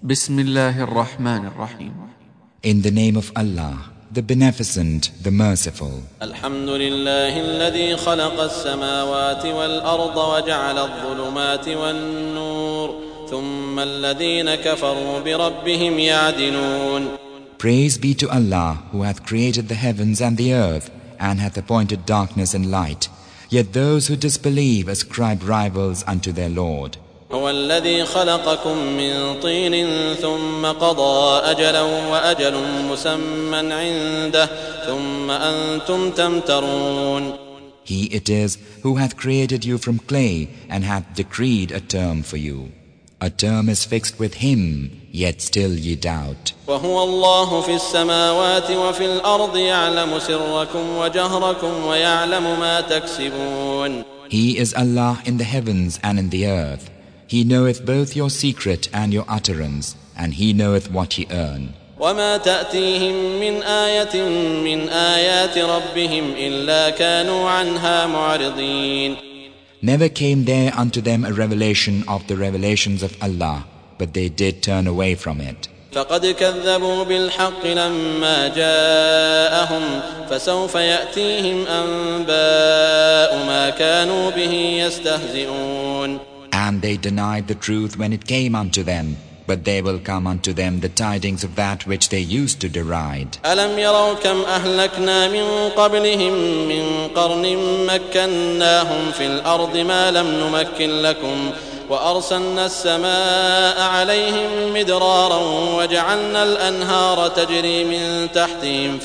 بسم الله الرحمن الرحيم. In the name of Allah, the Beneficent, the Merciful. الحمد لله الذي خلق السماوات والأرض وجعل الظلمات والنور ثم الذين كفروا بربهم يعدلون. Praise be to Allah who hath created the heavens and the earth and hath appointed darkness and light. Yet those who disbelieve ascribe rivals unto their Lord. هو الذي خلقكم من طين ثم قضى أجلا وأجل مسمى عنده ثم أنتم تمترون. He it is who hath created you from clay and hath decreed a term for you. A term is fixed with him, yet still ye doubt. وهو الله في السماوات وفي الأرض يعلم سركم وجهركم ويعلم ما تكسبون. He is Allah in the heavens and in the earth. He knoweth both your secret and your utterance, and He knoweth what ye earn. وما تأتيهم من آية من آيات ربهم إلا كانوا عنها معرضين. Never came there unto them a revelation of the revelations of Allah, but they did turn away from it. فقد كذبوا بالحق لما جاءهم فسوف يأتيهم أنباء ما كانوا به يستهزئون. And they denied the truth when it came unto them, but there will come unto them the tidings of that which they used to deride. ألم يروا كم أهلكنا من قبلهم من قرن مكناهم في الأرض ما لم نمكن لكم وأرسلنا السماء عليهم مدرارا وجعلنا الأنهار تجري من تحتهم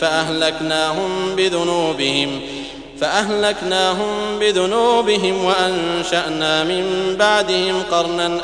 فأهلكناهم بذنوبهم وأنشأنا من بعدهم قرنا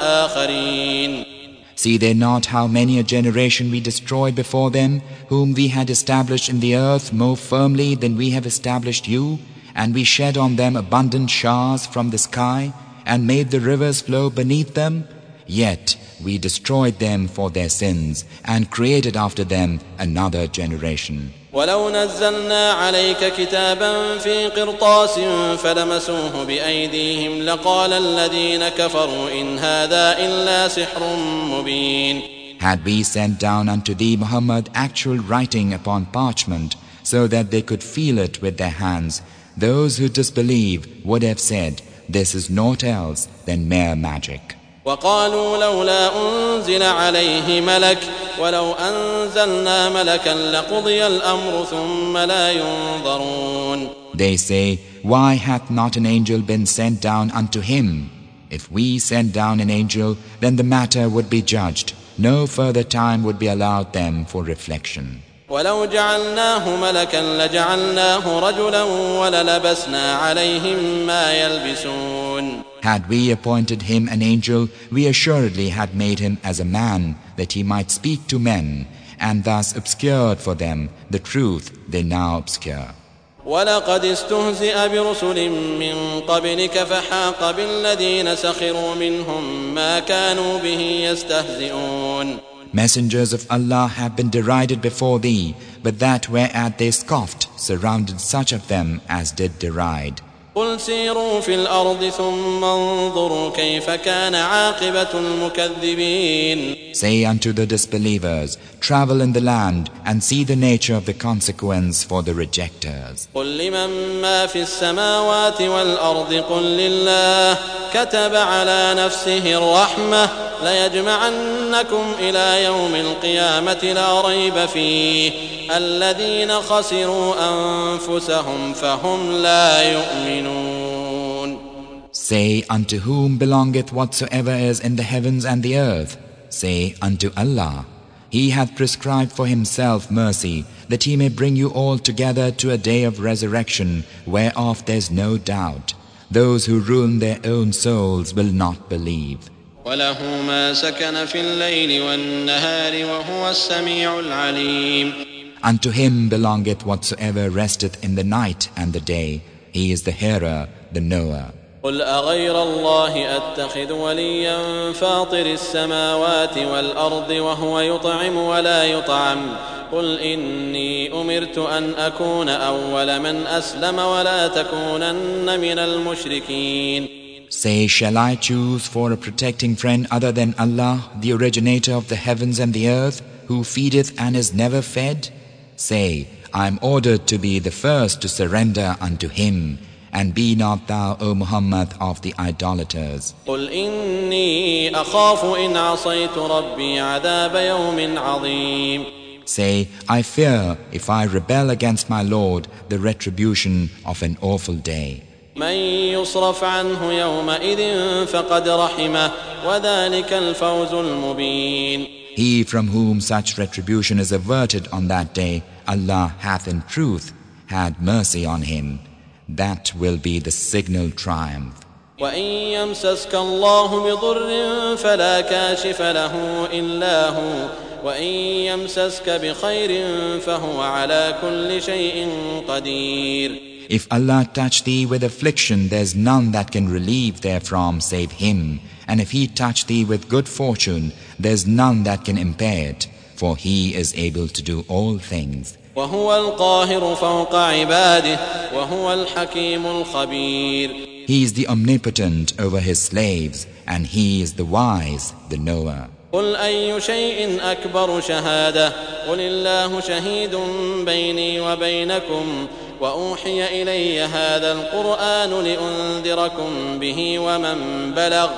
آخرين. See they not how many a generation we destroyed before them, whom we had established in the earth more firmly than we have established you, and we shed on them abundant showers from the sky, and made the rivers flow beneath them? Yet we destroyed them for their sins, and created after them another generation. ولو نزلنا عليك كتابا في قرطاس فلمسوه بأيديهم لقال الذين كفروا إن هذا إلا سحر مبين. Had we sent down unto thee, Muhammad, actual writing upon parchment, so that they could feel it with their hands, those who disbelieve would have said, this is naught else than mere magic. وقالوا لولا أنزل عليه ملك ولو أنزلنا ملكا لقضي الأمر ثم لا ينظرون. They say, why hath not an angel been sent down unto him? If we send down an angel, then the matter would be judged. No further time would be allowed them for reflection. ولو جعلناه ملكا لجعلناه رجلا وللبسنا عليهم ما يلبسون. Had we appointed him an angel, we assuredly had made him as a man, that he might speak to men, and thus obscured for them the truth they now obscure. ولقد استهزئ برسل من قبلك فحاق بالذين سخروا منهم ما كانوا به يستهزئون. Messengers of Allah have been derided before thee, but that whereat they scoffed surrounded such of them as did deride. قل سيروا في الأرض ثم انظروا كيف كان عاقبة المكذبين. Say unto the disbelievers, travel in the land and see the nature of the consequence for the rejectors. قل لمن ما في السماوات والأرض قل لله كتب على نفسه الرحمة ليجمعنكم إلى يوم القيامة لا ريب فيه الذين خسروا أنفسهم فهم لا يؤمنون. Say unto whom belongeth whatsoever is in the heavens and the earth. Say unto Allah, He hath prescribed for Himself mercy, that He may bring you all together to a day of resurrection, whereof there is no doubt. Those who ruin their own souls will not believe. وله ما سكن في الليل والنهار وهو السميع العليم. Unto Him belongeth whatsoever resteth in the night and the day. He is the hearer, the knower. قل أغير الله أتخذ وليا فاطر السماوات والأرض وهو يطعم ولا يطعم قل إني أمرت أن أكون أول من أسلم ولا تكونن من المشركين. Say, shall I choose for a protecting friend other than Allah, the originator of the heavens and the earth, who feedeth and is never fed? Say, I am ordered to be the first to surrender unto Him, and be not thou, O Muhammad, of the idolaters. قل إني أخاف إن عصيت ربي عذاب يوم عظيم. Say, I fear, if I rebel against my Lord, the retribution of an awful day. من يصرف عنه يومئذ فقد رحمه وذلك الفوز المبين. He from whom such retribution is averted on that day, Allah hath in truth had mercy on him. That will be the signal triumph. وإن يمسسك الله بضر فلا كاشف له إلا هو وإن يمسسك بخير فهو على كل شيء قدير. If Allah touch thee with affliction, there's none that can relieve therefrom save Him. And if He touch thee with good fortune, there's none that can impair it, for He is able to do all things. وهو القاهر فوق عباده وهو الحكيم الخبير. He is the omnipotent over His slaves, and He is the wise, the knower. قل أي شيء أكبر شهادة قل الله شهيد بيني وبينكم وأوحي إلي هذا القرآن لأنذركم به ومن بلغ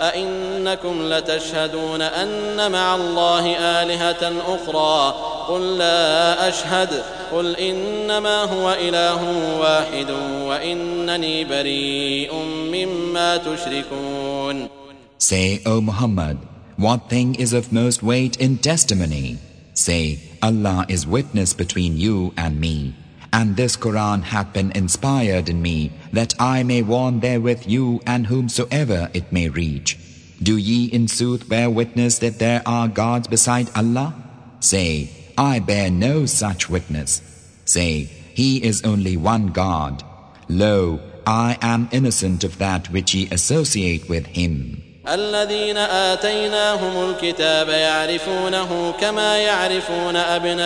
أئنكم لتشهدون أن مع الله آلهة أخرى قل لا أشهد قل إنما هو إله واحد وإنني بريء مما تشركون. Say, O Muhammad, what thing is of most weight in testimony? Say, Allah is witness between you and me. And this Quran hath been inspired in me, that I may warn therewith you and whomsoever it may reach. Do ye in sooth bear witness that there are gods beside Allah? Say, I bear no such witness. Say, He is only one God. Lo, I am innocent of that which ye associate with Him. الذين آتيناهم الكتاب يعرفونه كما يعرفون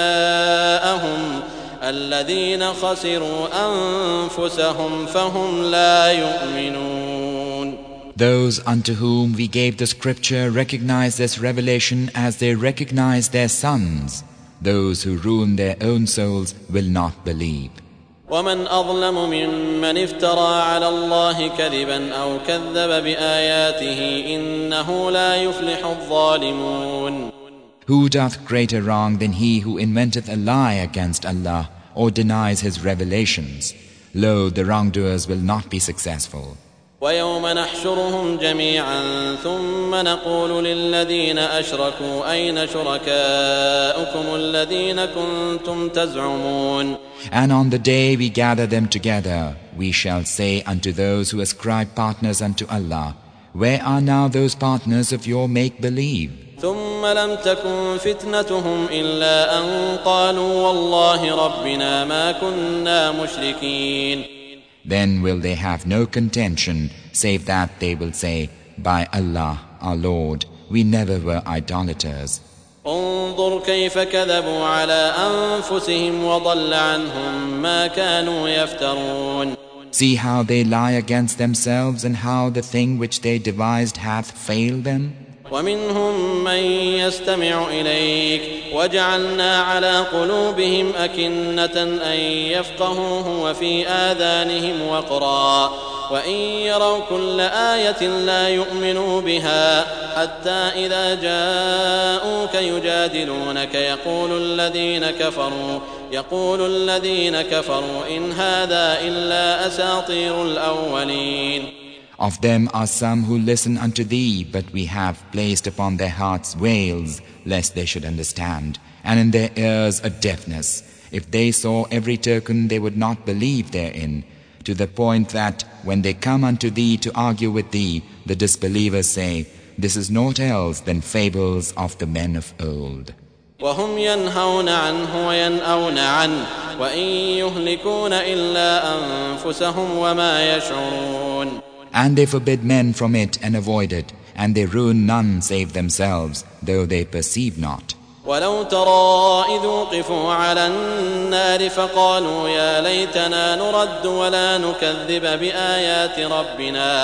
أبناءهم الذين خسروا أنفسهم فهم لا يؤمنون. Those unto whom we gave the scripture recognize this revelation as they recognize their sons. Those who ruin their own souls will not believe. ومن أظلم ممن افترى على الله كذبا أو كذب بآياته إنه لا يفلح الظالمون. Who doth greater wrong than he who inventeth a lie against Allah or denies His revelations? Lo, the wrongdoers will not be successful. ويوم نحشرهم جميعا ثم نقول للذين أشركوا أين شركاؤكم الذين كنتم تزعمون. And on the day we gather them together, we shall say unto those who ascribe partners unto Allah, where are now those partners of your make-believe? ثم لم تكن فتنتهم إلا أن قالوا والله ربنا ما كنا مشركين. Then will they have no contention, save that they will say, by Allah, our Lord, we never were idolaters. انظر كيف كذبوا على أنفسهم وضل عنهم ما كانوا يفترون. See how they lie against themselves and how the thing which they devised hath failed them. ومنهم من يستمع إليك وجعلنا على قلوبهم أكنة أن يفقهوه وفي آذانهم وقرا وإن يروا كل آية لا يؤمنوا بها حتى إذا جاءوك يجادلونك يقول الذين كفروا إن هذا إلا أساطير الأولين. Of them are some who listen unto thee, but we have placed upon their hearts veils, lest they should understand, and in their ears a deafness. If they saw every token, they would not believe therein, to the point that, when they come unto thee to argue with thee, the disbelievers say, this is naught else than fables of the men of old. وهم ينهون عنه وينأون عنه وإن يهلكون إلا أنفسهم وما يشعرون. And they forbid men from it and avoid it, and they ruin none save themselves, though they perceive not. ولو ترى إذ وقفوا على النار فقالوا يا ليتنا نرد ولا نكذب بآيات ربنا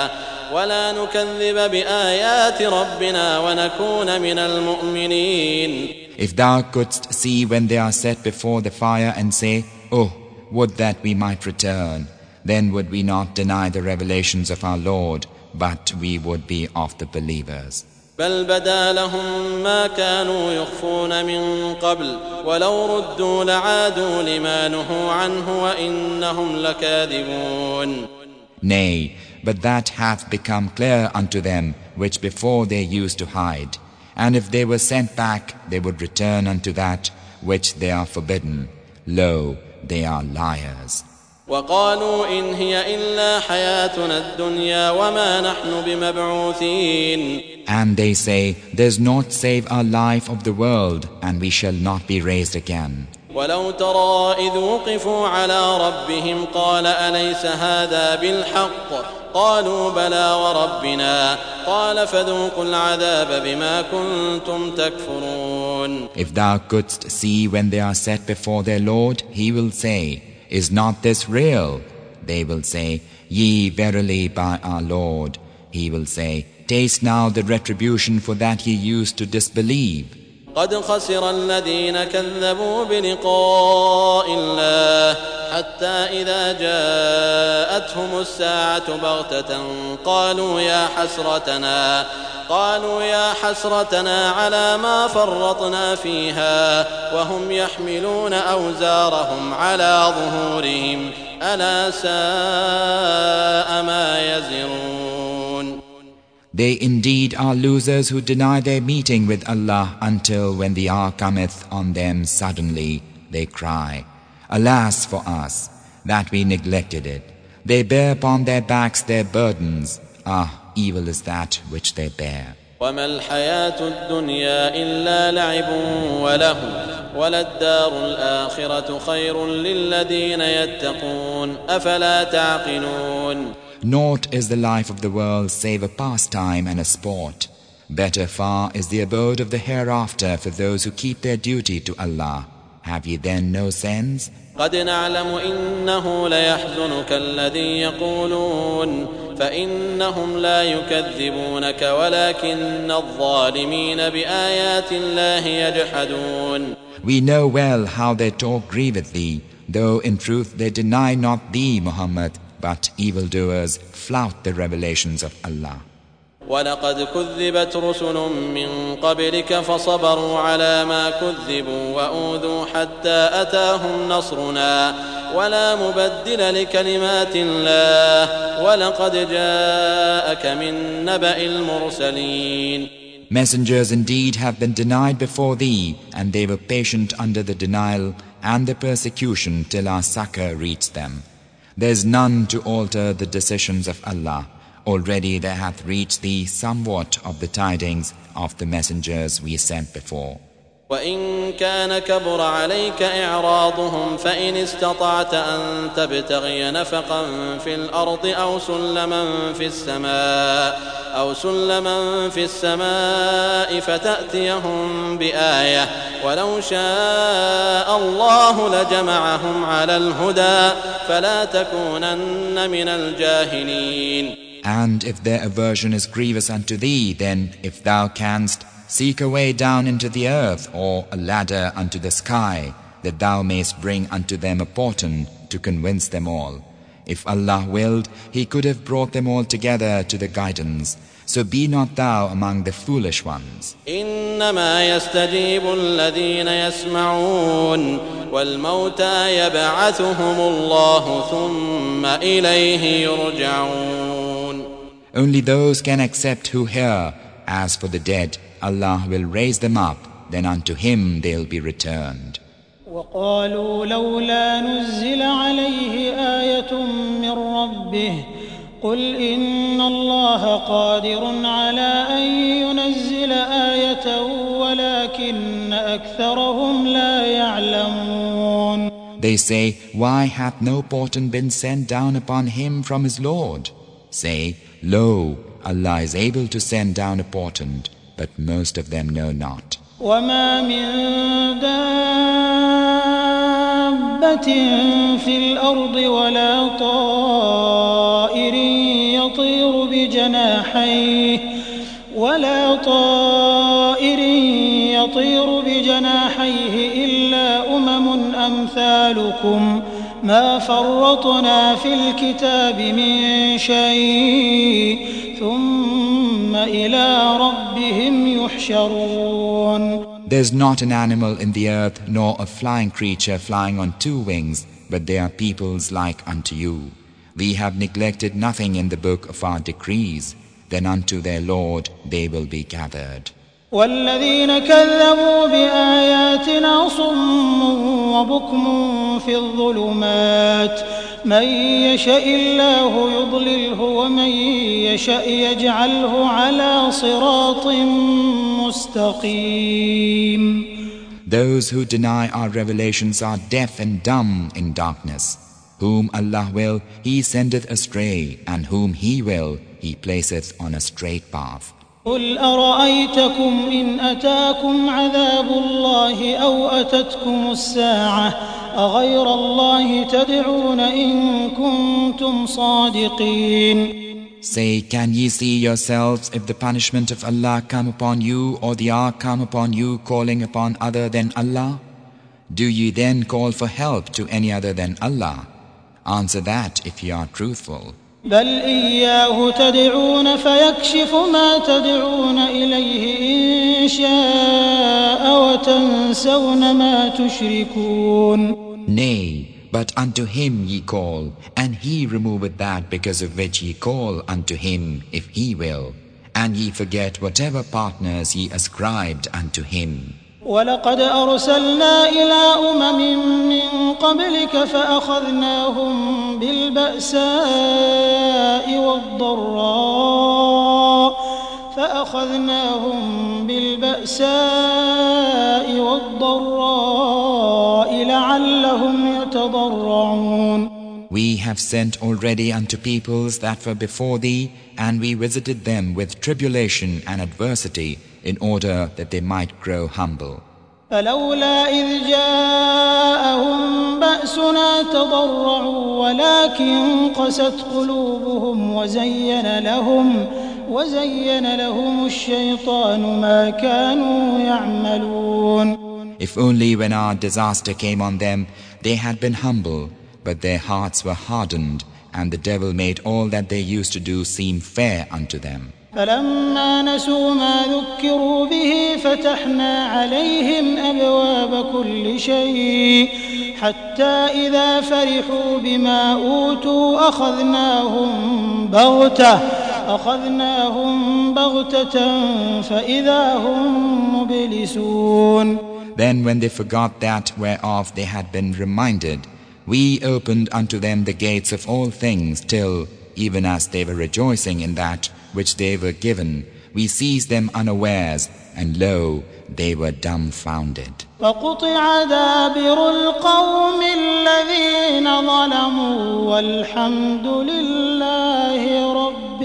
ولا نكذب بآيات ربنا ونكون من المؤمنين. If thou couldst see when they are set before the fire and say, "Oh, would that we might return," then would we not deny the revelations of our Lord, but we would be of the believers. بل بدا لهم ما كانوا يخفون من قبل ولو ردوا لعادوا لما نهوا عنه وإنهم لكاذبون. Nay, but that hath become clear unto them which before they used to hide. And if they were sent back, they would return unto that which they are forbidden. Lo, they are liars. وقالوا إن هي إلا حياتنا الدنيا وما نحن بمبعوثين. And they say, there's naught save our life of the world, and we shall not be raised again. ولو ترى إذ وقفوا على ربهم قال أليس هذا بالحق قالوا بلى وربنا قال فذوقوا العذاب بما كنتم تكفرون. If thou couldst see when they are set before their Lord, he will say, is not this real? They will say, Yea, verily by our Lord. He will say, taste now the retribution for that ye used to disbelieve. قد خسر الذين كذبوا بلقاء الله حتى إذا جاءتهم الساعة بغتة قالوا يا حسرتنا على ما فرطنا فيها وهم يحملون أوزارهم على ظهورهم ألا ساء ما يزرون. They indeed are losers who deny their meeting with Allah until when the hour cometh on them suddenly, they cry, Alas for us, that we neglected it. They bear upon their backs their burdens. Ah, evil is that which they bear. وما الحياة الدنيا إلا لعب وله وللدار الآخرة خير للذين يتقون أفلا تعقلون. Naught is the life of the world save a pastime and a sport. Better far is the abode of the hereafter for those who keep their duty to Allah. Have ye then no sense? قد نعلم إنه ليحزنك الذي يقولون فإنهم لا يكذبونك ولكن الظالمين بآيات الله يجحدون. We know well how their talk grieveth thee, though in truth they deny not thee, Muhammad, but evildoers flout the revelations of Allah. ولقد كذبت رسل من قبلك فصبروا على ما كذبوا وأوذوا حتى أتاهم نصرنا ولا مبدل لكلمات الله ولقد جاءك من نبأ المرسلين. Messengers indeed have been denied before thee, and they were patient under the denial and the persecution till our succor reached them. There is none to alter the decisions of Allah. Already there hath reached thee somewhat of the tidings of the messengers we sent before. وإن كان كبر عليك إعراضهم فإن استطعت أن تبتغي نفقا في الأرض أو سلما في السماء فتأتيهم بآية ولو شاء الله لجمعهم على الهدى فلا تكونن من الجاهلين. And if their aversion is grievous unto thee, then if thou canst, seek a way down into the earth or a ladder unto the sky, that thou mayst bring unto them a portent to convince them all. If Allah willed, He could have brought them all together to the guidance. So be not thou among the foolish ones. إنما يستجيب الذين يسمعون والموتى يبعثهم الله ثم إليه يرجعون. Only those can accept who hear. As for the dead, Allah will raise them up, then unto Him they'll be returned. وقالوا لولا نزل عليه آية من ربه قل إن الله قادر على أن ينزل آية ولكن أكثرهم لا يعلمون. They say, why hath no portent been sent down upon him from his Lord? Say, lo, Allah is able to send down a portent, but most of them know not. وما من دابة في الأرض ولا طائر يطير يطير بجناحيه إلا أمم أمثالكم ما فرطنا في الكتاب من شيء ثم إلى ربهم يحشرون. There's not an animal in the earth nor a flying creature flying on two wings, but they are peoples like unto you. We have neglected nothing in the book of our decrees. Then unto their Lord they will be gathered. والذين كذبوا بآياتنا صم وبكم في الظلمات من يشاء الله يضلله ومن يشاء يجعله على صراط مستقيم. Those who deny our revelations are deaf and dumb in darkness. Whom Allah will, He sendeth astray, and whom He will, He placeth on a straight path. قل أرأيتكم إن أتاكم عذاب الله أو أتتكم الساعة أغير الله تدعون إن كنتم صادقين. Say, can ye see yourselves if the punishment of Allah come upon you or the hour come upon you calling upon other than Allah? Do ye then call for help to any other than Allah? Answer that if ye are truthful. بل إياه تدعون فيكشف ما تدعون إليه إن شاء وتنسون ما تشركون. Nay, but unto Him ye call, and He removeth that because of which ye call unto Him if He will, and ye forget whatever partners ye ascribed unto Him. ولقد أرسلنا إلى من قبلك فأخذناهم بالبأساء والضراء لعلهم يتضرعون. We have sent already unto peoples that were before thee, and we visited them with tribulation and adversity, in order that they might grow humble. فلولا إذ جاءهم بأسنا تضرعوا ولكن قست قلوبهم وزين لهم الشيطان ما كانوا يعملون. If only when our disaster came on them, they had been humble, but their hearts were hardened, and the devil made all that they used to do seem fair unto them. فلما نسوا ما ذكروا به فتحنا عليهم أبواب كل شيء حتى إذا فرحوا بما أوتوا أخذناهم بغتة فإذا هم مبلسون. Then when they forgot that whereof they had been reminded, we opened unto them the gates of all things till, even as they were rejoicing in that which they were given, we seized them unawares, and lo, they were dumbfounded. فقطع دابر القوم الذين ظلموا والحمد لله رب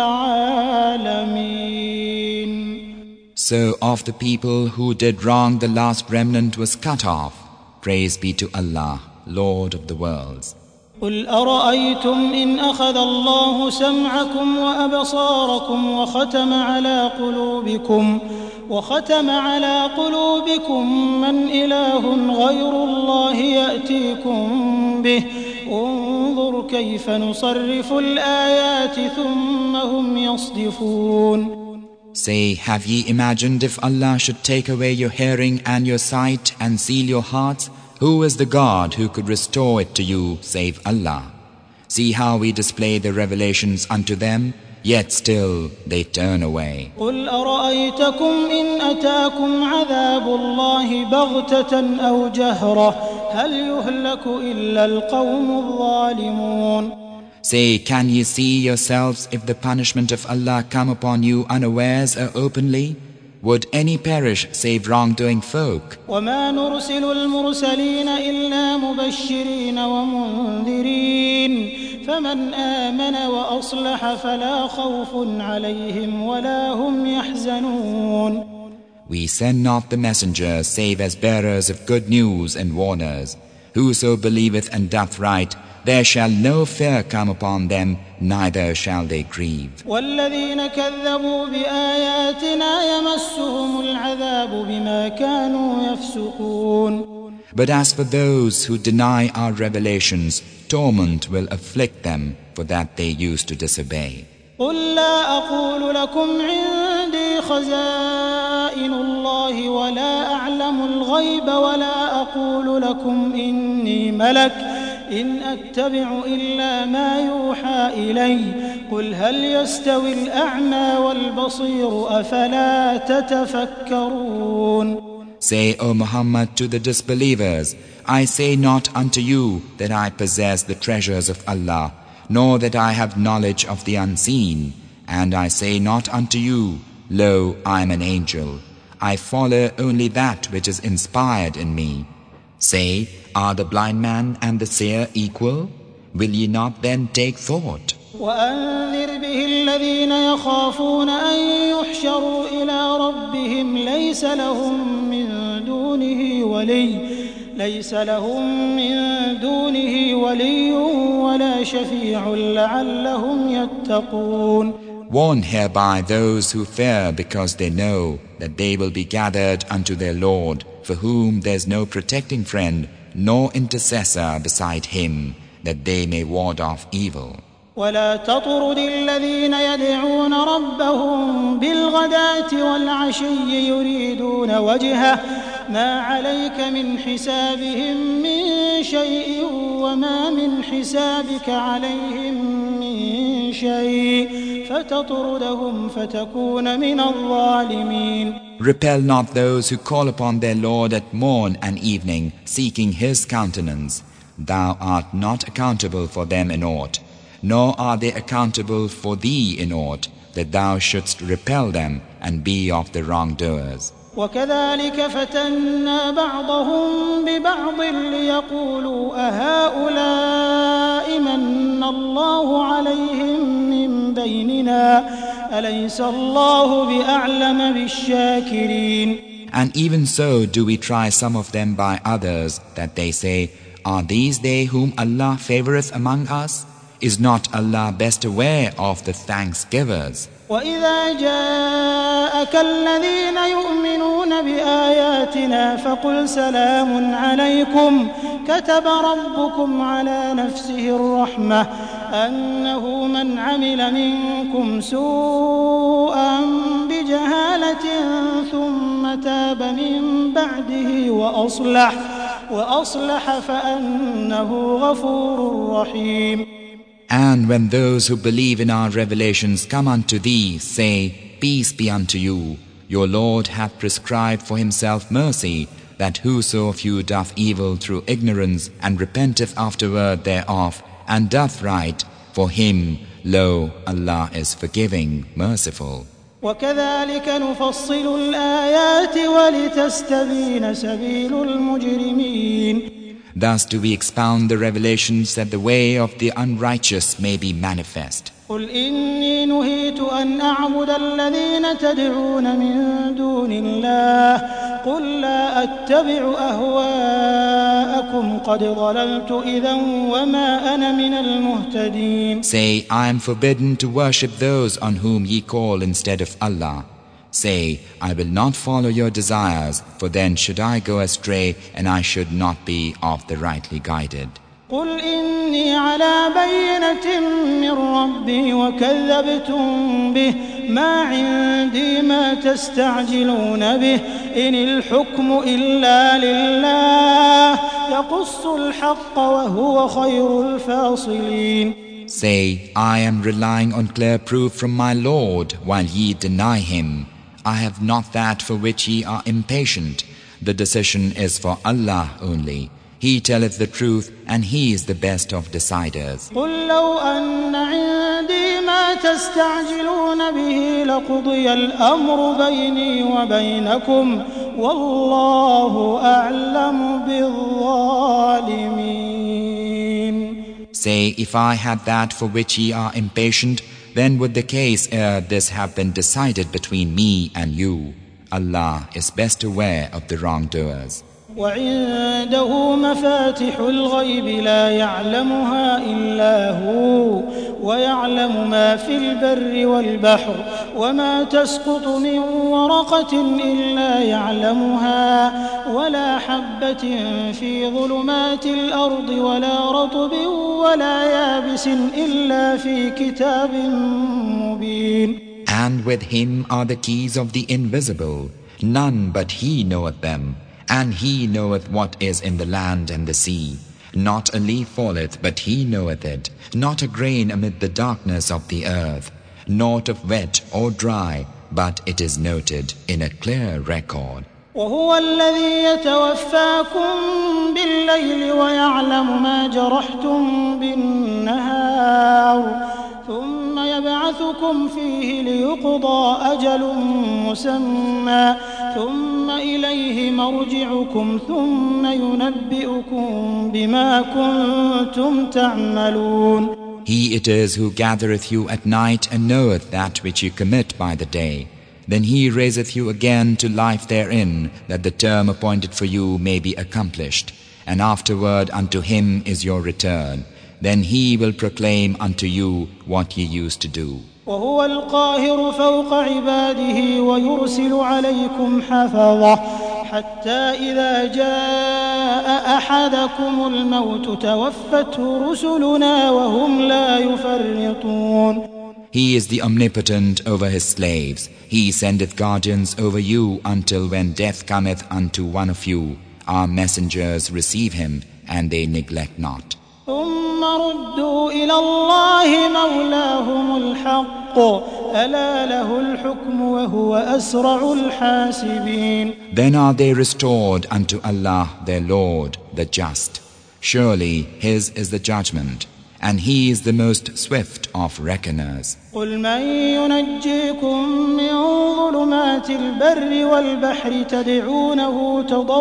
العالمين. So of the people who did wrong, the last remnant was cut off. Praise be to Allah, Lord of the worlds. قل أرأيتم إن أخذ الله سمعكم وأبصاركم وختم على قلوبكم من إله غير الله يأتيكم به انظر كيف نصرف الآيات ثم هم يصدفون. Say, have ye imagined if Allah should take away your hearing and your sight and seal your hearts? Who is the God who could restore it to you save Allah? See how we display the revelations unto them, yet still they turn away. قل أرأيتكم إن أتاكم عذاب الله بغتة أو جهرة هل يهلك إلا القوم الظالمون. Say, can ye see yourselves if the punishment of Allah come upon you unawares or openly? Would any perish save wrongdoing folk? وما نرسل المرسلين إلا مبشرين ومنذرين فمن آمن وأصلح فلا خوف عليهم ولا هم We send not the messengers save as bearers of good news and warners. Whoso believeth and doth right, there shall no fear come upon them, neither shall they grieve. والذين كذبوا بآياتنا يمسهم العذاب بما كانوا يفسقون. But as for those who deny our revelations, torment will afflict them for that they used to disobey. قل لا أقول لكم عندي خزائن الله ولا أعلم الغيب ولا أقول لكم إني ملك إن أتبع إلا ما يوحى إلي قل هل يستوي الأعمى والبصير أفلا تتفكرون. Say, O Muhammad, to the disbelievers, I say not unto you that I possess the treasures of Allah, nor that I have knowledge of the unseen. And I say not unto you, Lo, I am an angel. I follow only that which is inspired in me. Say, are the blind man and the seer equal? Will ye not then take thought? وأنذر به الذين يخافون أن يحشروا إلى ربهم ليس لهم من دونه ولي ولا شفيع لعلهم يتقون. Warn hereby those who fear because they know that they will be gathered unto their Lord, for whom there is no protecting friend nor intercessor beside him, that they may ward off evil. ولا تطرد الذين يدعون ربهم بالغداة والعشي يريدون وجهه ما عليك من حسابهم من شيء وما من حسابك عليهم من شيء فتطردهم فتكون من الظالمين. Repel not those who call upon their Lord at morn and evening, seeking His countenance. Thou art not accountable for them in aught, nor are they accountable for thee in aught, that thou shouldst repel them and be of the wrongdoers. وكذلك فتنا بعضهم ببعض ليقولوا أهؤلاء من الله عليهم من بيننا أليس الله بأعلم بالشاكرين. And even so do we try some of them by others, that they say, Are these they whom Allah favoreth among us? Is not Allah best aware of the thanksgivers? وإذا جاءك الذين يؤمنون بآياتنا فقل سلام عليكم كتب ربكم على نفسه الرحمة أنه من عمل منكم سوءا بجهالة ثم تاب من بعده وأصلح فأنه غفور رحيم. And when those who believe in our revelations come unto thee, say, Peace be unto you. Your Lord hath prescribed for himself mercy, that whoso of you doth evil through ignorance and repenteth afterward thereof, and doth right, for him, lo, Allah is forgiving, merciful. وكذلك نفصل الآيات ولتستبين سبيل المجرمين. Thus do we expound the revelations that the way of the unrighteous may be manifest. قل إني نهيت أن أعبد الذين تدعون من دون الله قل لا أتبع أهواءكم قد ضللت إذا وما أنا من المهتدين. Say, I am forbidden to worship those on whom ye call instead of Allah. Say, I will not follow your desires, for then should I go astray and I should not be of the rightly guided. قل إني على بينة من ربي وكذبتم به ما عندي ما تستعجلون به إن الحكم إلا لله يقص الحق وهو خير الفاصلين. Say, I am relying on clear proof from my Lord while ye deny him. I have not that for which ye are impatient. The decision is for Allah only. He telleth the truth, and He is the best of deciders. قل لو أن عندي ما تستعجلون به لقضي الأمر بيني وبينكم والله أعلم بالظالمين. Say, if I had that for which ye are impatient, then would the case ere this have been decided between me and you. Allah is best aware of the wrongdoers. وعنده مفاتح الغيب لا يعلمها إلا هو ويعلم ما في البر والبحر وما تسقط من ورقة إلا يعلمها ولا حبة في ظلمات الأرض ولا رطب ولا يابس إلا في كتاب مبين. And with him are the keys of the invisible. None but he knoweth them. And he knoweth what is in the land and the sea. Not a leaf falleth, but he knoweth it. Not a grain amid the darkness of the earth. Naught of wet or dry, but it is noted in a clear record. وهو الذي يتوفاكم بالليل ويعلم ما جرحتم بالنهار ثم يبعثكم فيه ليقضى أجل مسمى ثم إليه مرجعكم ثم ينبئكم بما كنتم تعملون. He it is who gathereth you at night and knoweth that which you commit by the day. Then he raiseth you again to life therein, that the term appointed for you may be accomplished. And afterward unto him is your return. Then he will proclaim unto you what ye used to do. وهو القاهر فوق عباده ويرسل عليكم حفظة حتى إذا جاء أحدكم الموت توفته رسلنا وهم لا يفرطون. He is the omnipotent over his slaves. He sendeth guardians over you until when death cometh unto one of you. Our messengers receive him, and they neglect not. ثم ردوا إلى الله مولاهم الحق ألا له الحكم وهو أسرع الحاسبين. Then are they restored unto Allah their Lord, the Just. Surely His is the judgment, and He is the most swift of reckoners. قل من ينجيكم من ظلمات البر والبحر تدعونه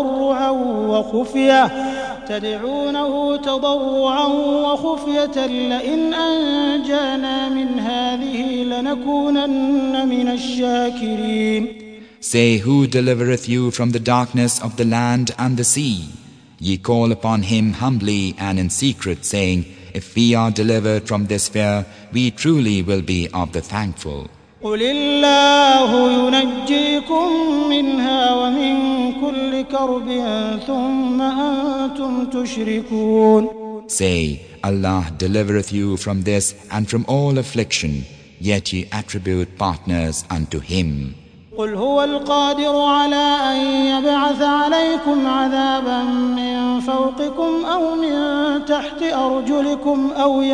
تضرعا وخفية لئن أنجانا من هذه لنكونن من الشاكرين. Say, who delivereth you from the darkness of the land and the sea? Ye call upon Him humbly and in secret, saying, if we are delivered from this fear, we truly will be of the thankful. قل الله ينجيكم منها ومن كل كرب ثم أنتم تشركون. Say, Allah delivereth you from this and from all affliction, yet ye attribute partners unto Him. قل هو القادر على أن يبعث عليكم عذابا من فوقكم أو من تحت أرجلكم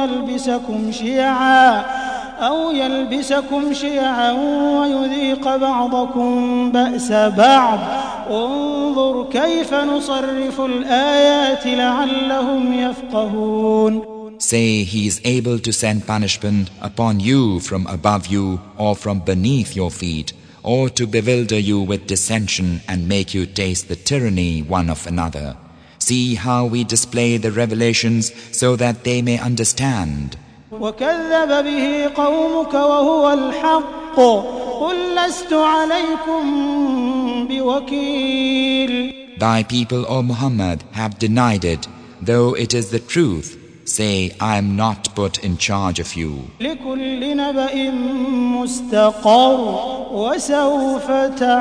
أو يلبسكم شيعا ويذيق بعضكم بأس بعض انظر كيف نصرف الآيات لعلهم يفقهون. Say, He is able to send punishment upon you from above you or from beneath your feet, or to bewilder you with dissension and make you taste the tyranny one of another. See how we display the revelations so that they may understand. وكذب به قومك وهو الحق قل لست عليكم بوكيل. Thy people, O Muhammad, have denied it, though it is the truth. Say, I am not put in charge of you. لكل نبأ مستقر وسوف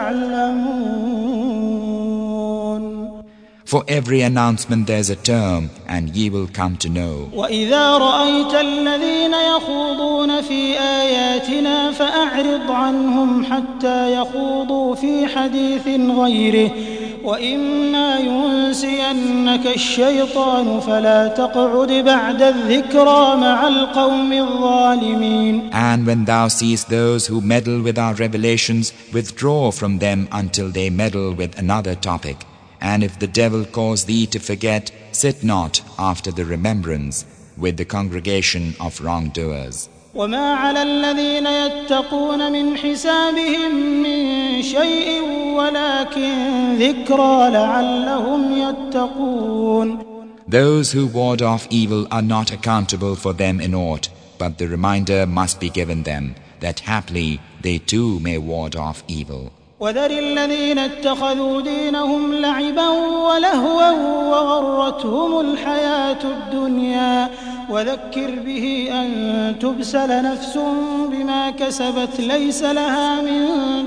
تعلمون. For every announcement there is a term, and ye will come to know. وإذا رأيت الذين يخوضون في آياتنا فأعرض عنهم حتى يخوضوا في حديث غيره وإما ينسينك الشيطان فلا تقعد بعد الذكرى مع القوم الظالمين. And when thou seest those who meddle with our revelations, withdraw from them until they meddle with another topic. And if the devil cause thee to forget, sit not after the remembrance with the congregation of wrongdoers. وما على الذين يتقون من حسابهم من شيء ولكن ذكرى لعلهم يتقون. Those who ward off evil are not accountable for them in aught, but the reminder must be given them, that haply they too may ward off evil. وذر الذين اتخذوا دينهم لعبا ولهوا وغرتهم الحياة الدنيا وذكر به أن تبسل نفس بما كسبت ليس لها من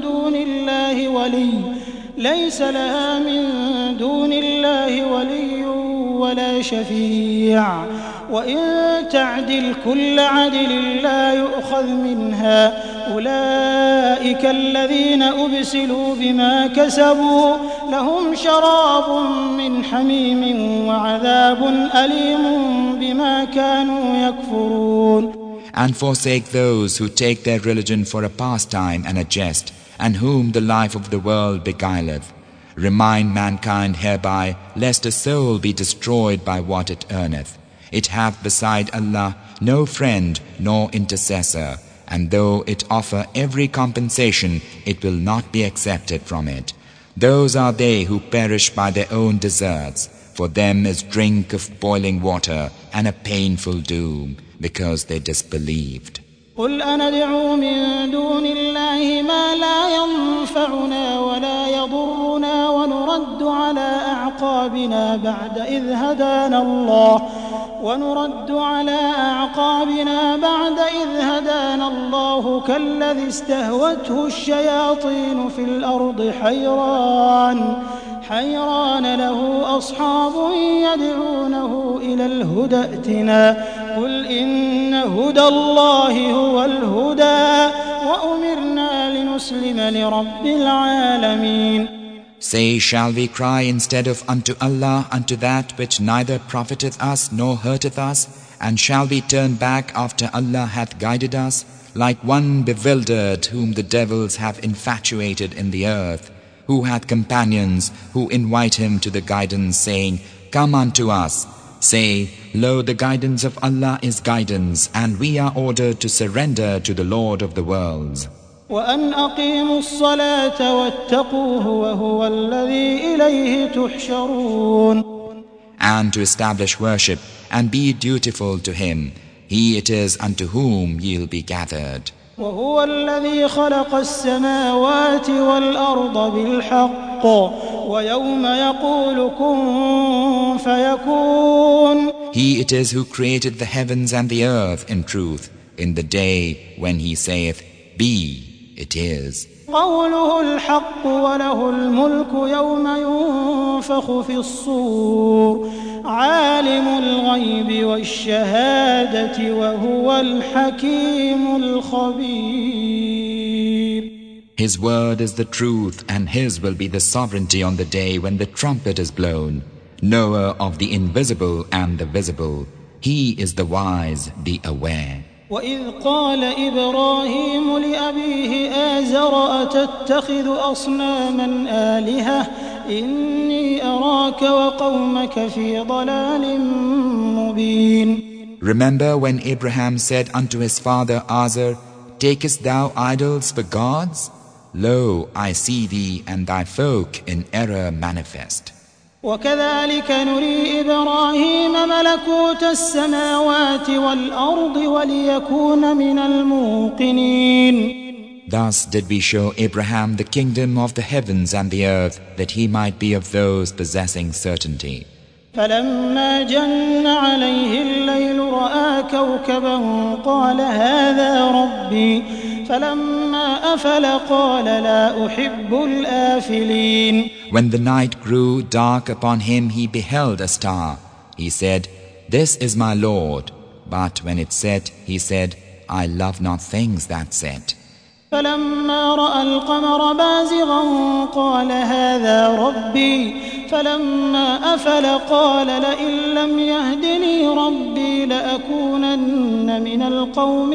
دون الله ولي ولا شفيع وإن تعدل كل عدل لا يؤخذ منها أولئك الذين أبسلوا بما كسبوا لهم شراب من حميم وعذاب أليم بما كانوا يكفرون. And forsake those who take their religion for a pastime and a jest, and whom the life of the world beguileth. Remind mankind hereby, lest a soul be destroyed by what it earneth. It hath beside Allah no friend nor intercessor, and though it offer every compensation, it will not be accepted from it. Those are they who perish by their own deserts. For them is drink of boiling water and a painful doom, because they disbelieved. قل أندعو من دون الله ما لا ينفعنا ولا يضرنا ونرد على أعقابنا بعد إذ هدانا الله كالذي استهوته الشياطين في الأرض حيران له أصحاب يدعونه إلى الهدى ائتنا قل إن هدى الله هو الهدى وأمرنا لنسلم لرب العالمين. Say, shall we cry instead of unto Allah unto that which neither profiteth us nor hurteth us? And shall we turn back after Allah hath guided us, like one bewildered whom the devils have infatuated in the earth, who hath companions who invite him to the guidance, saying, Come unto us. Say, Lo, the guidance of Allah is guidance, and we are ordered to surrender to the Lord of the worlds. وأن أقيموا الصلاة واتقوه وهو الذي إليه تحشرون. And to establish worship and be dutiful to Him, He it is unto whom ye'll be gathered. وهو الذي خلق السماوات والأرض بالحق ويوم يقول كن فيكون. He it is who created the heavens and the earth in truth, in the day when He saith, Be, it is. قوله الحق وله الملك يوم ينفخ في الصور عالم الغيب والشهادة وهو الحكيم الخبير. His word is the truth, and His will be the sovereignty on the day when the trumpet is blown. Knower of the invisible and the visible. He is the wise, the aware. وإذ قال إبراهيم لأبيه آزر أتتخذ أصناما آلهة إني أراك وقومك في ضلال مبين. Remember when Abraham said unto his father Azar, Takest thou idols for gods? Lo, I see thee and thy folk in error manifest. وكذلك نري إبراهيم ملكوت السماوات والأرض وليكون من الموقنين. Thus did we show Abraham the kingdom of the heavens and the earth, that he might be of those possessing certainty. فلما جن عليه الليل رأى كوكبا قال هذا ربي فلما أفل قال لا أحب الآفلين. When the night grew dark upon him, he beheld a star. He said, This is my Lord. But when it set, he said, I love not things that set. فلما رأى القمر بازغا قال هذا ربي فلما أفل قال لئن لم يهدني ربي لأكونن من القوم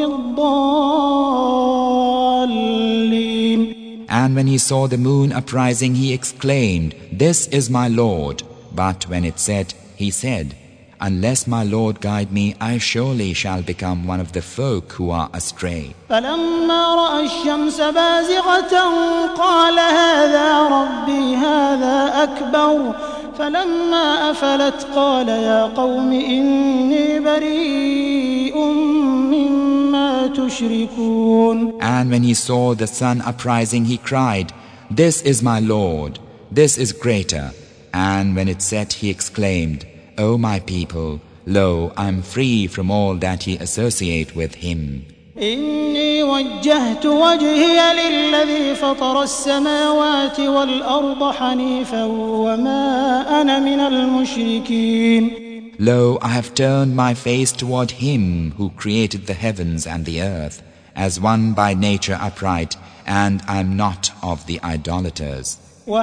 الضالين. And when he saw the moon uprising, he exclaimed, This is my Lord. But when it set, he said, Unless my Lord guide me, I surely shall become one of the folk who are astray. فلما رأى الشمس بازغة قال هذا ربي هذا أكبر فلما أفلت قال يا قوم إني بريء مما تشركون. And when he saw the sun uprising, he cried, This is my Lord, this is greater. And when it set, he exclaimed, O my people, lo, I am free from all that ye associate with him. إني وجهت وجهي للذي فطر السماوات والأرض حنيفا وما أنا من المشركين. Lo, I have turned my face toward him who created the heavens and the earth, as one by nature upright, and I am not of the idolaters.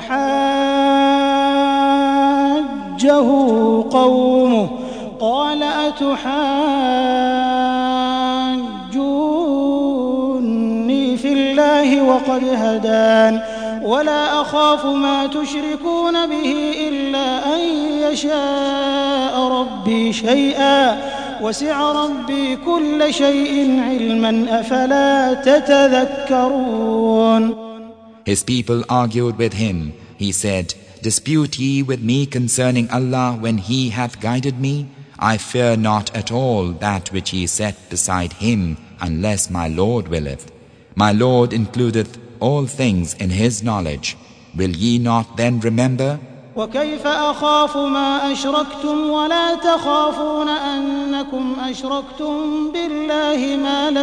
وحاجه قومه قال أتحاجوني في الله وقد هدان ولا أخاف ما تشركون به إلا أن يشاء ربي شيئا وسع ربي كل شيء علما أفلا تتذكرون. His people argued with him. He said, Dispute ye with me concerning Allah when He hath guided me? I fear not at all that which ye set beside Him, unless my Lord willeth. My Lord includeth all things in His knowledge. Will ye not then remember? وكيف أخاف ما أشركتم ولا تخافون أنكم أشركتم بالله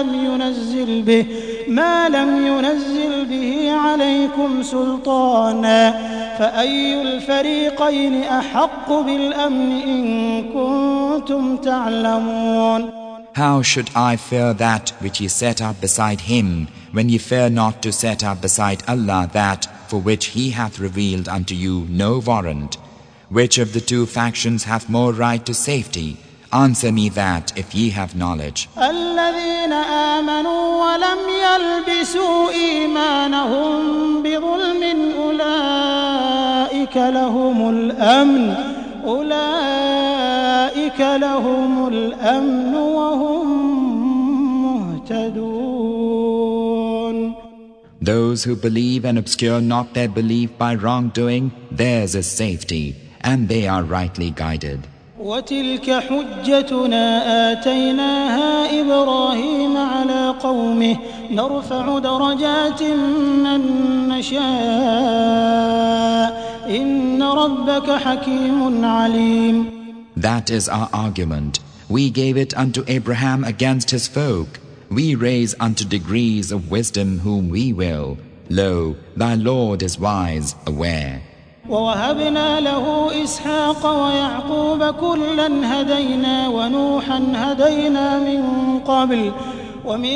ما لم ينزل به عليكم سلطانا فأي الفريقين أحق بالأمن إن كنتم تعلمون. How should I fear that which ye set up beside Him, when ye fear not to set up beside Allah that for which He hath revealed unto you no warrant? Which of the two factions hath more right to safety? Answer me that if ye have knowledge. الذين آمنوا ولم يلبسوا إيمانهم بظلم أولئك لهم الأمن وهم مهتدون. Those who believe and obscure not their belief by wrongdoing, theirs is safety, and they are rightly guided. وتلك حجتنا آتيناها إبراهيم على قومه نرفع درجات من نشاء إن ربك حكيم عليم. That is our argument. We gave it unto Abraham against his folk. We raise unto degrees of wisdom whom we will. Lo, thy Lord is wise, aware. ووهبنا له إسحاق ويعقوب كلا هدينا ونوحا هدينا من قبل ومن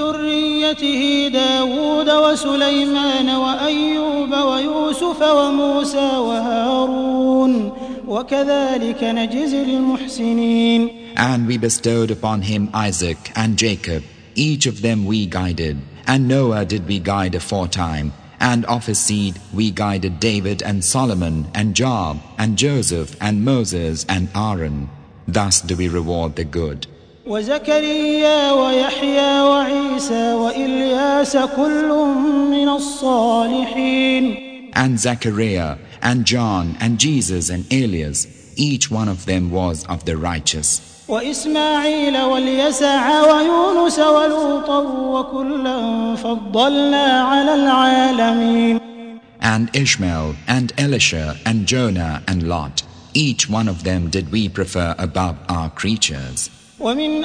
ذريته داود وسليمان وأيوب ويوسف وموسى وهارون وكذلك نجزي المحسنين. And we bestowed upon him Isaac and Jacob. Each of them we guided. And Noah did we guide aforetime. And of his seed we guided David and Solomon and Job and Joseph and Moses and Aaron. Thus do we reward the good. وزكريا ويحيى وعيسى وإلياس كل من الصالحين. And Zechariah and John and Jesus and Elias, each one of them was of the righteous. وإسماعيل واليسع ويونس ولوطا وكلا فضلنا على العالمين. And Ishmael and Elisha and Jonah and Lot, each one of them did we prefer above our creatures. ومن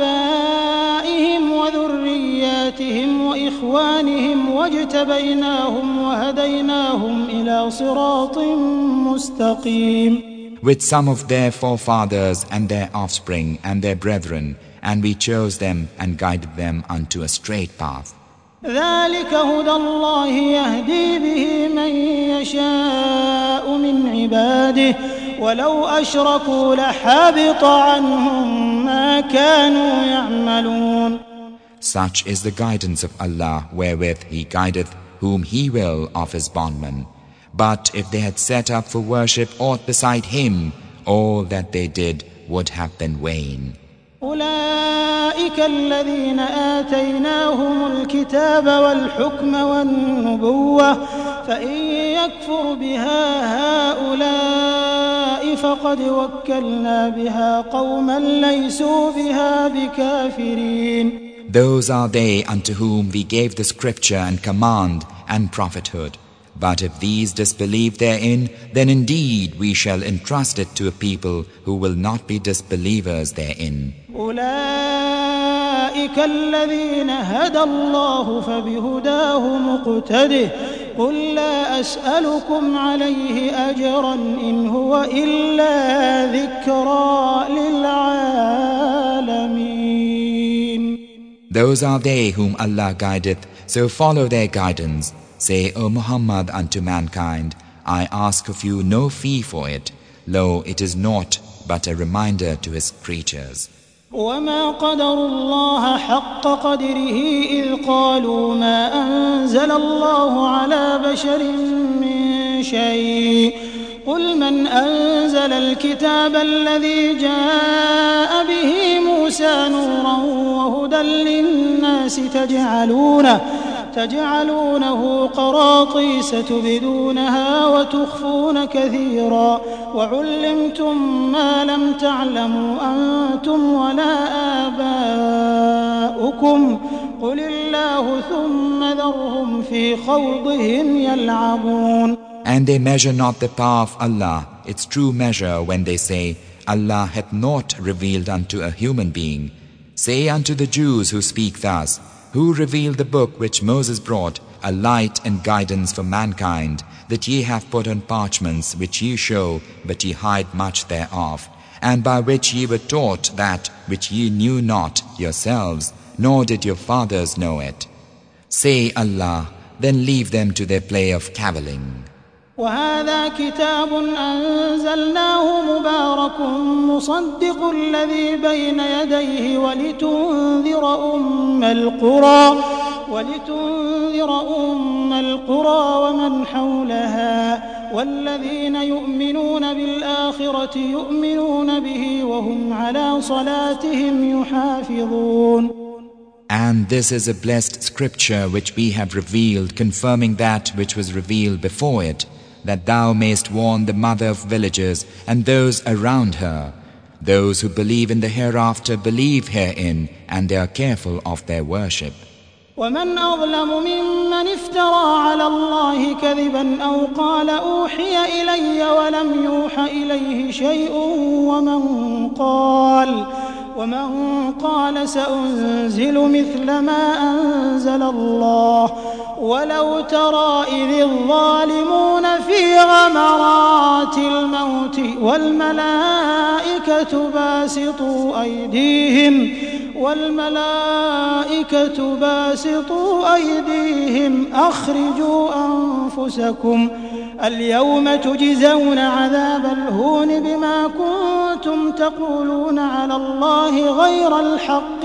آبائهم وذرياتهم وإخوانهم واجتبيناهم وهديناهم إلى صراط مستقيم. With some of their forefathers and their offspring and their brethren, and we chose them and guided them unto a straight path. ذلك هدى الله يهدي به من يشاء من عباده ولو أشركوا لحبط عنهم ما كانوا يعملون. Such is the guidance of Allah wherewith He guideth whom He will of His bondmen. But if they had set up for worship aught beside Him, all that they did would have been vain. أولئك الذين آتيناهم الكتاب والحكم والنبوة فإن يكفر بها هؤلاء فقد وكلنا بها قوما ليسوا بها بكافرين. Those are they unto whom we gave the scripture and command and prophethood. But if these disbelieve therein, then indeed we shall entrust it to a people who will not be disbelievers therein. أولئك الذين هدى الله فبهداه مقتده قل لا أسألكم عليه أجرا إن هو إلا ذكرى للعالمين. Those are they whom Allah guideth, so follow their guidance. Say, O Muhammad, unto mankind, I ask of you no fee for it. Lo, it is naught but a reminder to his creatures. وما قدر الله حق قدره إذ قالوا ما أنزل الله على بشر من شيء قل من أنزل الكتاب الذي جاء به موسى نورا وهدى للناس تجعلونه قراطيس تبدونها وتخفون كثيرا وعلمتم ما لم تعلموا أنتم ولا آباؤكم قل الله ثم ذرهم في خوضهم يلعبون. And they measure not the power of Allah, its true measure, when they say, Allah hath not revealed unto a human being. Say unto the Jews who speak thus, who revealed the book which Moses brought, a light and guidance for mankind, that ye have put on parchments which ye show, but ye hide much thereof, and by which ye were taught that which ye knew not yourselves, nor did your fathers know it. Say Allah, then leave them to their play of cavilling. وهذا كتاب أنزلناه مبارك مصدق الذي بين يديه ولتنذر أم القرى ومن حولها والذين يؤمنون بالآخرة يؤمنون به وهم على صلاتهم يحافظون. And this is a blessed scripture which we have revealed, confirming that which was revealed before it, that thou mayst warn the mother of villages and those around her. Those who believe in the hereafter believe herein, and they are careful of their worship. ومن أظلم ممن افترى على الله كذبا أو قال أوحي إلي ولم يوح إليه شيء ومن قال سأنزل مثل ما أنزل الله ولو ترى إذ الظالمون في غمرات الموت والملائكة باسطوا أيديهم أخرجوا أنفسكم اليوم تجزون عذاب الهون بما كنتم تقولون على الله غير الحق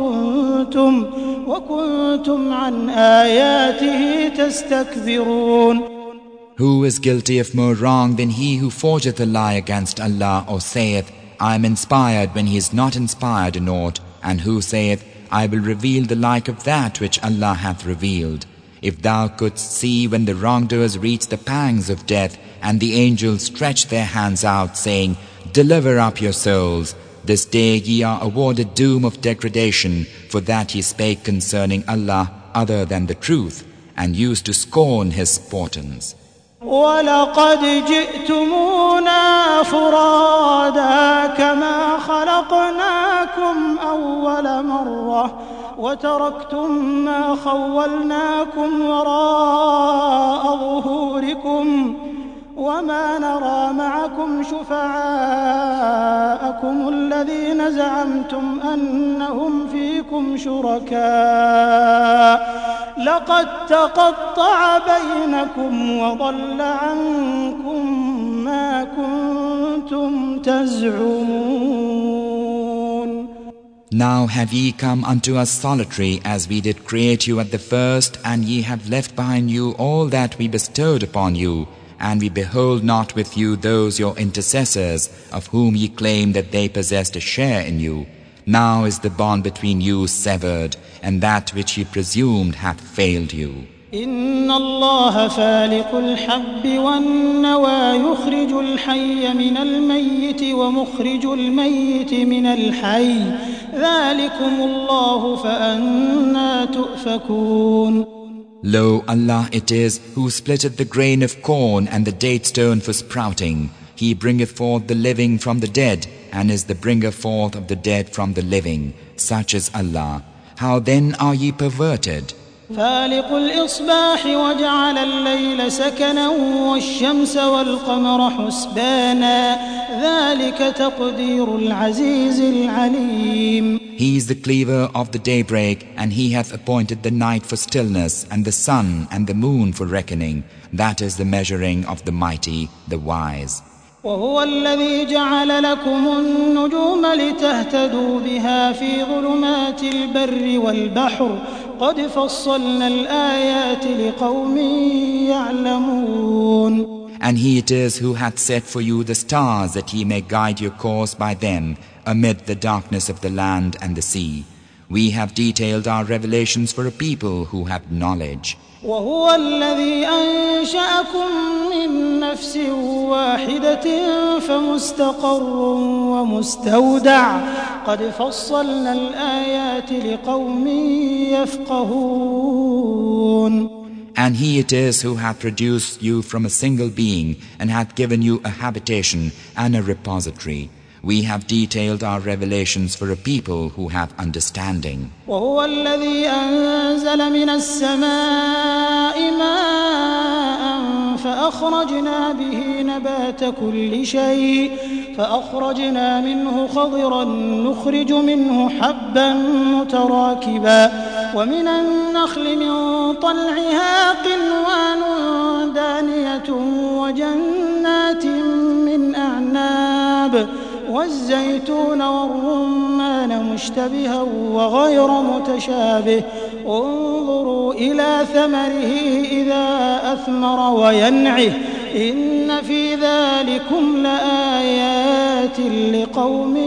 وكنتم عن آياته تستكبرون. Who is guilty of more wrong than he who forgeth a lie against Allah, or saith, I am inspired when he is not inspired in aught, and who saith, I will reveal the like of that which Allah hath revealed. If thou couldst see when the wrongdoers reach the pangs of death, and the angels stretch their hands out, saying, Deliver up your souls. This day ye are awarded doom of degradation, for that ye spake concerning Allah other than the truth, and used to scorn His portents. وَلَقَدْ جِئْتُمُونَا فُرَادَى كَمَا خَلَقْنَاكُمْ أَوَّلَ مَرَّةٍ وَتَرَكْتُمْ مَا خَوَّلْنَاكُمْ وَرَاءَ ظُهُورِكُمْ وَمَا نَرَى مَعَكُمْ شُفَعَاءَكُمُ الَّذِينَ زَعَمْتُمْ أَنَّهُمْ فِيكُمْ شُرَكَاءُ لقد تقطع بينكم وضل عنكم ما كنتم تزعمون. Now have ye come unto us solitary, as we did create you at the first, and ye have left behind you all that we bestowed upon you, and we behold not with you those your intercessors, of whom ye claim that they possessed a share in you. Now is the bond between you severed, and that which ye presumed hath failed you. إن الله فالق الحب والنوى يخرج الحي من الميت ومخرج الميت من الحي ذلكم الله فأنى تؤفكون. Lo, Allah it is who splitteth the grain of corn and the date stone for sprouting. He bringeth forth the living from the dead, and is the bringer forth of the dead from the living. Such is Allah. How then are ye perverted? فالق الإصباح وجعل الليل سكنا والشمس والقمر حسبانا ذلك تقدير العزيز العليم. He is the cleaver of the daybreak, and he hath appointed the night for stillness, and the sun and the moon for reckoning. That is the measuring of the mighty, the wise. وهو الذي جعل لكم النجوم لتهتدوا بها في ظلمات البر والبحر قد فصلنا الآيات لقوم يعلمون. And he it is who hath set for you the stars that ye may guide your course by them amid the darkness of the land and the sea. We have detailed our revelations for a people who have knowledge. وهو الذي أنشأكم من نفس واحدة فمستقر ومستودع قد فصلنا الآيات لقوم يفقهون. And he it is who hath produced you from a single being and hath given you a habitation and a repository. We have detailed our revelations for a people who have understanding. وهو الذي أنزل من السماء ماء فأخرجنا به نبات كل شيء فأخرجنا منه خضرا نخرج منه حبا متراكبا ومن النخل من طلعها قنوان دانية وجنات من أعناب والزيتون والرمان مشتبها وغير متشابه انظروا إلى ثمره إذا أثمر وينعه إن في ذلكم لآيات لقوم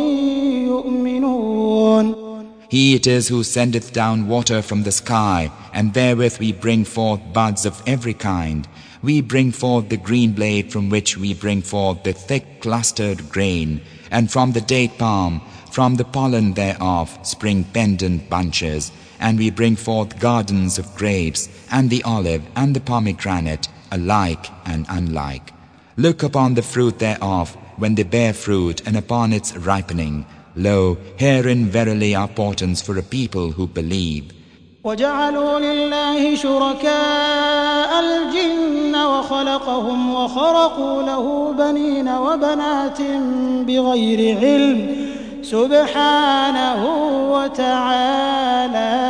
يؤمنون. He it is who sendeth down water from the sky, and therewith we bring forth buds of every kind. We bring forth the green blade from which we bring forth the thick clustered grain, and from the date palm, from the pollen thereof, spring pendant bunches, and we bring forth gardens of grapes, and the olive, and the pomegranate, alike and unlike. Look upon the fruit thereof, when they bear fruit, and upon its ripening. Lo, herein verily are portents for a people who believe. وجعلوا لله شركاء الجن وخلقهم وخرقوا له بنين وبنات بغير علم سبحانه وتعالى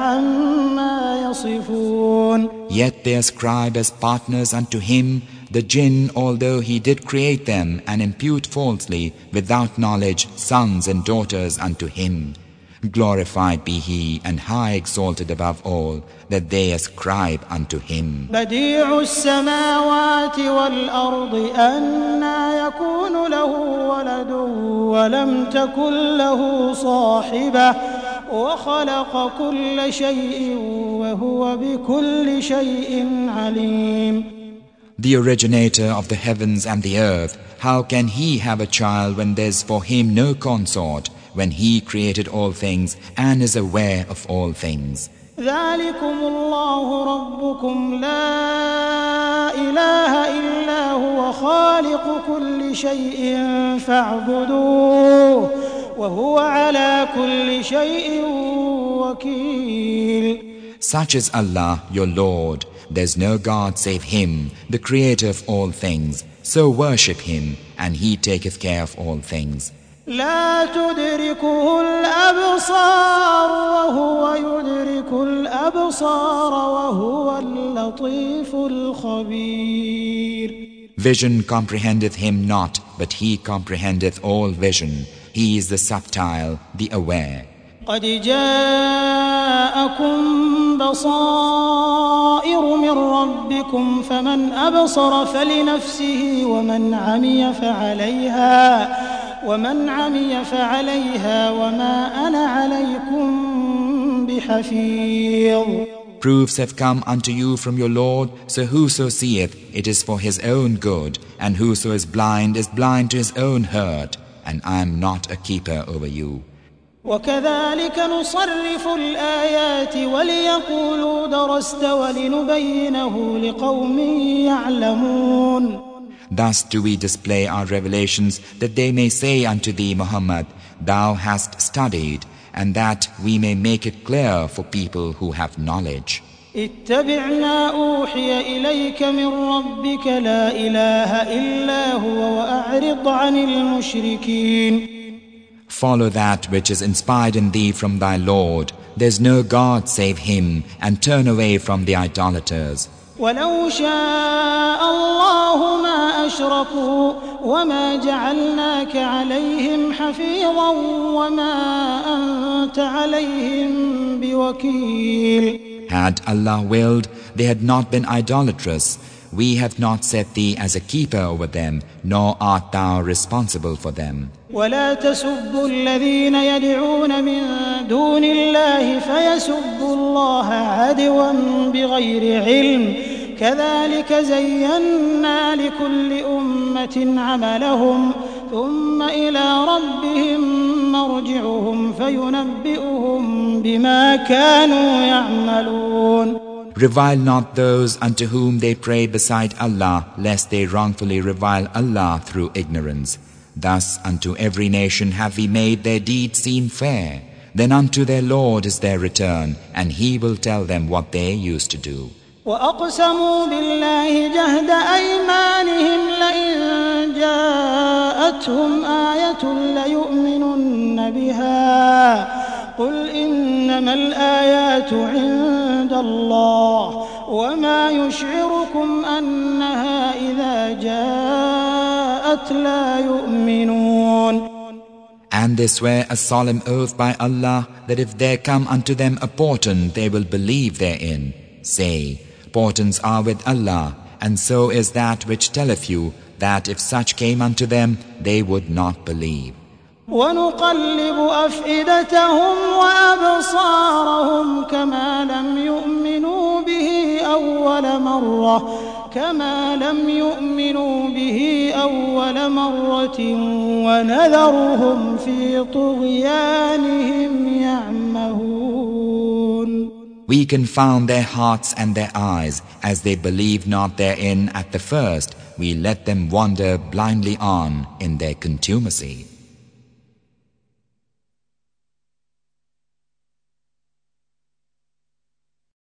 عما يصفون. Yet they ascribe as partners unto him the jinn, although he did create them, and impute falsely, without knowledge, sons and daughters unto him. Glorified be he, and high exalted above all, that they ascribe unto him. بديع السماوات والأرض أنى يكون له ولد ولم تكن له صاحبة وخلق كل شيء وهو بكل شيء عليم. The originator of the heavens and the earth, how can he have a child when there's for him no consort, when he created all things and is aware of all things? ذلكم الله ربكم لا إله إلا هو خالق كل شيء فاعبدوه وهو على كل شيء وكيل. Such is Allah, your Lord. There's no God save Him, the Creator of all things. So worship Him, and He taketh care of all things. لا تدركه الأبصار وهو يدرك الأبصار وهو اللطيف الخبير. Vision comprehendeth Him not, but He comprehendeth all vision. He is the subtile, the aware. قد جاءكم بصائر من ربكم فمن أبصر فلنفسه ومن عمي فعليها وما أنا عليكم بحفيظ. Proofs have come unto you from your Lord, so whoso seeth, it is for his own good, and whoso is blind to his own hurt, and I am not a keeper over you. وكذلك نصرف الآيات وليقولوا درست ولنبينه لقوم يعلمون. Thus do we display our revelations, that they may say unto thee, Muhammad, thou hast studied, and that we may make it clear for people who have knowledge. اتبع ما أوحي إليك من ربك لا إله إلا هو وأعرض عن المشركين. Follow that which is inspired in thee from thy Lord. There is no God save Him, and turn away from the idolaters. ولو شاء الله ما أشركوا وما جعلناك عليهم حفيظا وما أنت عليهم بوكيل. Had Allah willed, they had not been idolatrous. We have not set thee as a keeper over them, nor art thou responsible for them. ولا تسبوا الذين يدعون من دون الله فيسبوا الله عدوا بغير علم كذلك زينا لكل أمة عملهم ثم إلى ربهم مرجعهم فينبئهم بما كانوا يعملون. Revile not those unto whom they pray beside Allah, lest they wrongfully revile Allah through ignorance. Thus unto every nation have we made their deeds seem fair. Then unto their Lord is their return, and He will tell them what they used to do. وأقسموا بالله جهد أيمانهم لئن جاءتهم آية ليؤمنن بها قل إنما الآيات عند الله وما يشعركم أنها إذا جاءت لا يؤمنون. And they swear a solemn oath by Allah that if there come unto them a portent, they will believe therein. Say, portents are with Allah, and so is that which telleth you that if such came unto them, they would not believe. ونقلب أفئدتهم وأبصارهم كما لم يؤمنوا به أول مرة ونذرهم في طغيانهم يعمهون. We confound their hearts and their eyes, as they believe not therein at the first. We let them wander blindly on in their contumacy.